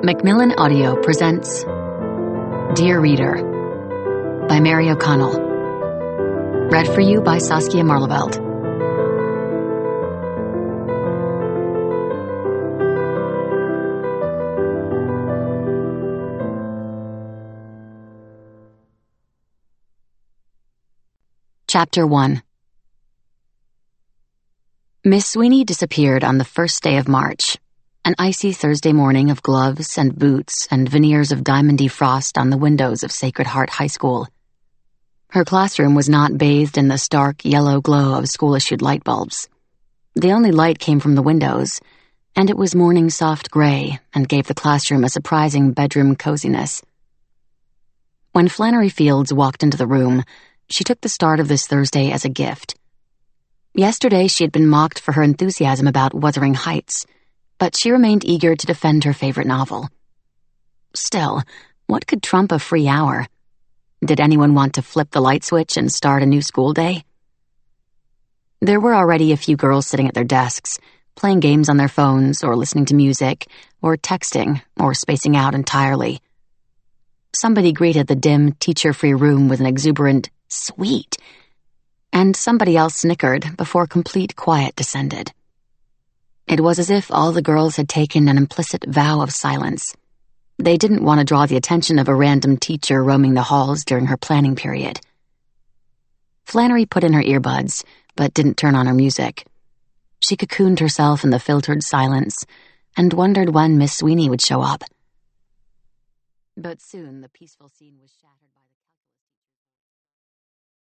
Macmillan Audio presents Dear Reader by Mary O'Connell. Read for you by Saskia Marleveld. Chapter 1. Miss Sweeney disappeared on the first day of March, an icy Thursday morning of gloves and boots and veneers of diamondy frost on the windows of Sacred Heart High School. Her classroom was not bathed in the stark yellow glow of school-issued light bulbs. The only light came from the windows, and it was morning soft gray and gave the classroom a surprising bedroom coziness. When Flannery Fields walked into the room, she took the start of this Thursday as a gift. Yesterday she had been mocked for her enthusiasm about Wuthering Heights, but she remained eager to defend her favorite novel. Still, what could trump a free hour? Did anyone want to flip the light switch and start a new school day? There were already a few girls sitting at their desks, playing games on their phones or listening to music or texting or spacing out entirely. Somebody greeted the dim, teacher-free room with an exuberant, "Sweet," and somebody else snickered before complete quiet descended. It was as if all the girls had taken an implicit vow of silence. They didn't want to draw the attention of a random teacher roaming the halls during her planning period. Flannery put in her earbuds, but didn't turn on her music. She cocooned herself in the filtered silence and wondered when Miss Sweeney would show up. But soon the peaceful scene was shattered by